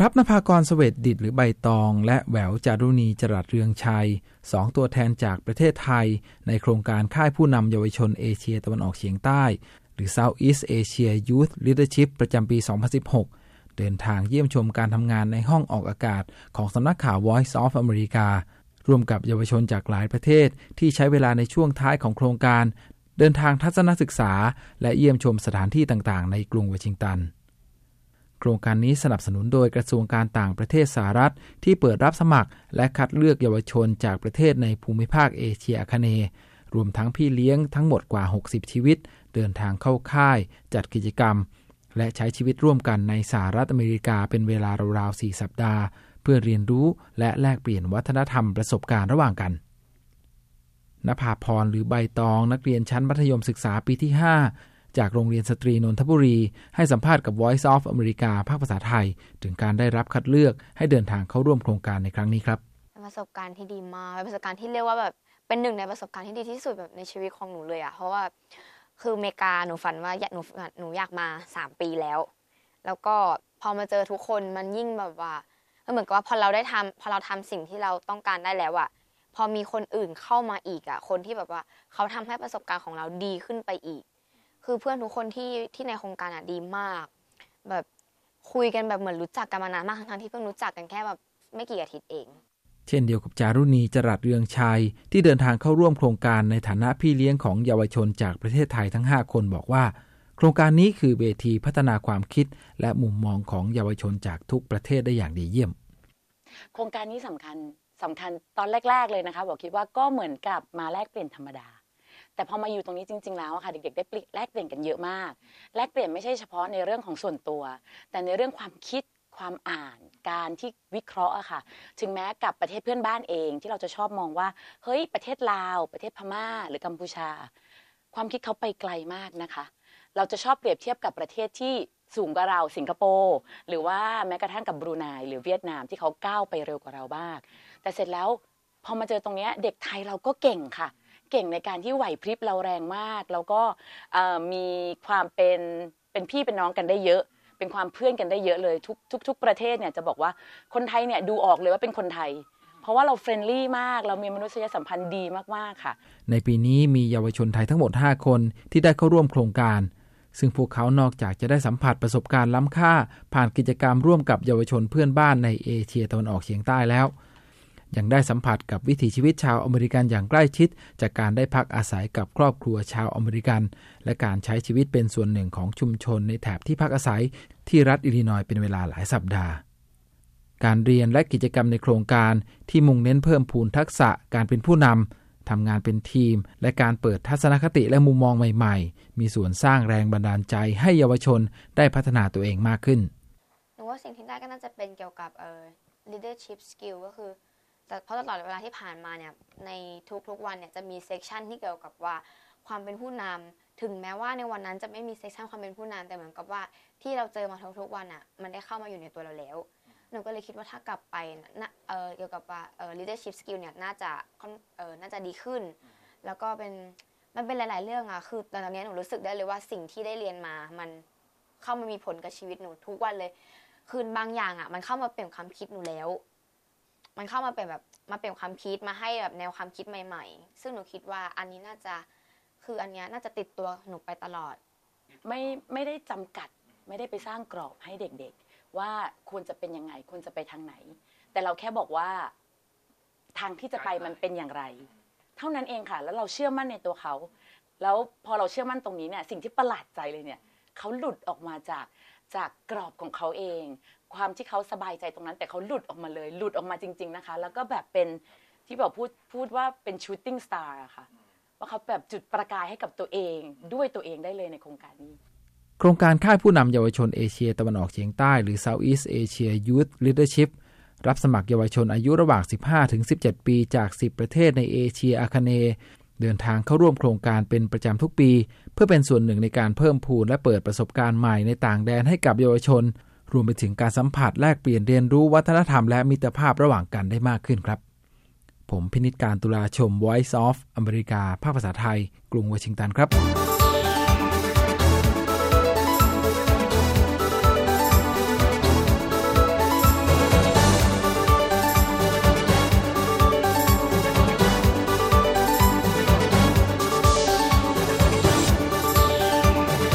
ครับนภากร เสวตดิษฐ์หรือใบตองและแหววจารุณีจรัสเรืองชัย2ตัวแทนจากประเทศไทยในโครงการค่ายผู้นำเยาวชนเอเชียตะวันออกเฉียงใต้หรือ Southeast Asia Youth Leadership ประจำปี 2016 เดินทางเยี่ยมชมการทำงานในห้องออกอากาศของสำนักข่าว Voice of America ร่วมกับเยาวชนจากหลายประเทศที่ใช้เวลาในช่วงท้ายของโครงการเดินทางทัศนศึกษาและเยี่ยมชมสถานที่ต่างๆในกรุงวอชิงตันโครงการนี้สนับสนุนโดยกระทรวงการต่างประเทศสหรัฐที่เปิดรับสมัครและคัดเลือกเยาวชนจากประเทศในภูมิภาคเอเชียอาคเนย์รวมทั้งพี่เลี้ยงทั้งหมดกว่า60ชีวิตเดินทางเข้าค่ายจัดกิจกรรมและใช้ชีวิตร่วมกันในสหรัฐอเมริกาเป็นเวลาราวๆ4สัปดาห์เพื่อเรียนรู้และแลกเปลี่ยนวัฒนธรรมประสบการณ์ระหว่างกันณภาพรหรือใบตองนักเรียนชั้นมัธยมศึกษาปีที่5จากโรงเรียนสตรีนนทบุรีให้สัมภาษณ์กับ Voice of America ภาคภาษาไทยถึงการได้รับคัดเลือกให้เดินทางเข้าร่วมโครงการในครั้งนี้ครับประสบการณ์ที่ดีมากเป็นประสบการณ์ที่เรียกว่าแบบเป็นหนึ่งในประสบการณ์ที่ดีที่สุดแบบในชีวิตของหนูเลยอะเพราะว่าคืออเมริกาหนูฝันว่าหนูอยากมา3ปีแล้วก็พอมาเจอทุกคนมันยิ่งแบบว่าเหมือนกับว่าพอเราทำสิ่งที่เราต้องการได้แล้วอะพอมีคนอื่นเข้ามาอีกอะคนที่แบบว่าเขาทำให้ประสบการณ์ของเราดีขึ้นไปอีกคือเพื่อนทุกคนที่ในโครงการอ่ะดีมากแบบคุยกันแบบเหมือนรู้จักกันมานานมากทั้งที่เพิ่งรู้จักกันแค่แบบไม่กี่อาทิตย์เองเช่นเดียวกับจารุณีจรัสเรืองชัยที่เดินทางเข้าร่วมโครงการในฐานะพี่เลี้ยงของเยาวชนจากประเทศไทยทั้ง5คนบอกว่าโครงการนี้คือเวทีพัฒนาความคิดและมุมมองของเยาวชนจากทุกประเทศได้อย่างดีเยี่ยมโครงการนี้สำคัญตอนแรกๆเลยนะคะบอกคิดว่าก็เหมือนกับมาแลกเปลี่ยนธรรมดาแต่พอมาอยู่ตรงนี้จริงๆแล้วค่ะเด็กๆได้แลกเปลี่ยนกันเยอะมากแลกเปลี่ยนไม่ใช่เฉพาะในเรื่องของส่วนตัวแต่ในเรื่องความคิดความอ่านการที่วิเคราะห์อะค่ะถึงแม้กับประเทศเพื่อนบ้านเองที่เราจะชอบมองว่าเฮ้ยประเทศลาวประเทศพม่าหรือกัมพูชาความคิดเขาไปไกลมากนะคะเราจะชอบเปรียบเทียบกับประเทศที่สูงกว่าเราสิงคโปร์หรือว่าแม้กระทั่งกับบรูไนหรือเวียดนามที่เขาก้าวไปเร็วกว่าเราบ้างแต่เสร็จแล้วพอมาเจอตรงนี้เด็กไทยเราก็เก่งค่ะเก่งในการที่ไหวพริบเราแรงมากแล้วก็มีความเป็นพี่เป็นน้องกันได้เยอะเป็นความเพื่อนกันได้เยอะเลยทุกประเทศเนี่ยจะบอกว่าคนไทยเนี่ยดูออกเลยว่าเป็นคนไทยเพราะว่าเราเฟรนลี่มากเรามีมนุษยสัมพันธ์ดีมากๆค่ะในปีนี้มีเยาวชนไทยทั้งหมด5คนที่ได้เข้าร่วมโครงการซึ่งพวกเขานอกจากจะได้สัมผัสประสบการณ์ล้ำค่าผ่านกิจกรรมร่วมกับเยาวชนเพื่อนบ้านในเอเชียตะวันออกเฉียงใต้แล้วยังได้สัมผัสกับวิถีชีวิตชาวอเมริกันอย่างใกล้ชิดจากการได้พักอาศัยกับครอบครัวชาวอเมริกันและการใช้ชีวิตเป็นส่วนหนึ่งของชุมชนในแถบที่พักอาศัยที่รัฐอิลลินอยส์เป็นเวลาหลายสัปดาห์การเรียนและกิจกรรมในโครงการที่มุ่งเน้นเพิ่มพูนทักษะการเป็นผู้นำทำงานเป็นทีมและการเปิดทัศนคติและมุมมองใหม่ๆมีส่วนสร้างแรงบันดาลใจให้เยาวชนได้พัฒนาตัวเองมากขึ้นหนูว่าสิ่งที่ได้ก็น่าจะเป็นเกี่ยวกับleadership skill ก็คือเพราะตลอดเวลาที่ผ่านมาเนี่ยในทุกๆวันเนี่ยจะมีเซกชันที่เกี่ยวกับว่าความเป็นผู้นำถึงแม้ว่าในวันนั้นจะไม่มีเซกชันความเป็นผู้นำแต่เหมือนกับว่าที่เราเจอมาทุกๆวันอ่ะมันได้เข้ามาอยู่ในตัวเราแล้วหนูก็เลยคิดว่าถ้ากลับไปเกี่ยวกับว่าleadership skill เนี่ยน่าจะดีขึ้นแล้วก็มันเป็นหลายๆเรื่องอ่ะคือตอนนี้หนูรู้สึกได้เลยว่าสิ่งที่ได้เรียนมามันเข้ามามีผลกับชีวิตหนูทุกวันเลยคือบางอย่างอ่ะมันเข้ามาเปลี่ยนความคิดหนูแล้วมันเข้ามาเป็นแบบมาเปลี่ยนความคิดมาให้แบบแนวความคิดใหม่ๆซึ่งหนูคิดว่าอันนี้น่าจะติดตัวหนูไปตลอดไม่ได้จำกัดไม่ได้ไปสร้างกรอบให้เด็กๆว่าควรจะเป็นยังไงควรจะไปทางไหนแต่เราแค่บอกว่าทางที่จะไปมันเป็นอย่างไรเท่านั้นเองค่ะแล้วเราเชื่อมั่นในตัวเขาแล้วพอเราเชื่อมั่นตรงนี้เนี่ยสิ่งที่ประหลาดใจเลยเนี่ยเขาหลุดออกมาจากกรอบของเขาเองความที่เขาสบายใจตรงนั้นแต่เขาหลุดออกมาเลยหลุดออกมาจริงๆนะคะแล้วก็แบบเป็นที่บอกพูดว่าเป็น shooting star อะค่ะว่าเขาแบบจุดประกายให้กับตัวเองด้วยตัวเองได้เลยในโครงการนี้โครงการค่ายผู้นำเยาวชนเอเชียตะวันออกเฉียงใต้หรือ Southeast Asia Youth Leadership รับสมัครเยาวชนอายุระหว่าง 15-17 ปีจาก10ประเทศในเอเชียอาคเนย์เดินทางเข้าร่วมโครงการเป็นประจำทุกปีเพื่อเป็นส่วนหนึ่งในการเพิ่มพูนและเปิดประสบการณ์ใหม่ในต่างแดนให้กับเยาวชนรวมไปถึงการสัมผัสแลกเปลี่ยนเรียนรู้วัฒนธรรมและมิตรภาพระหว่างกันได้มากขึ้นครับผมพินิจการตุลาชม Voice of America ภาคภาษาไทยกรุงวอชิงตันครับ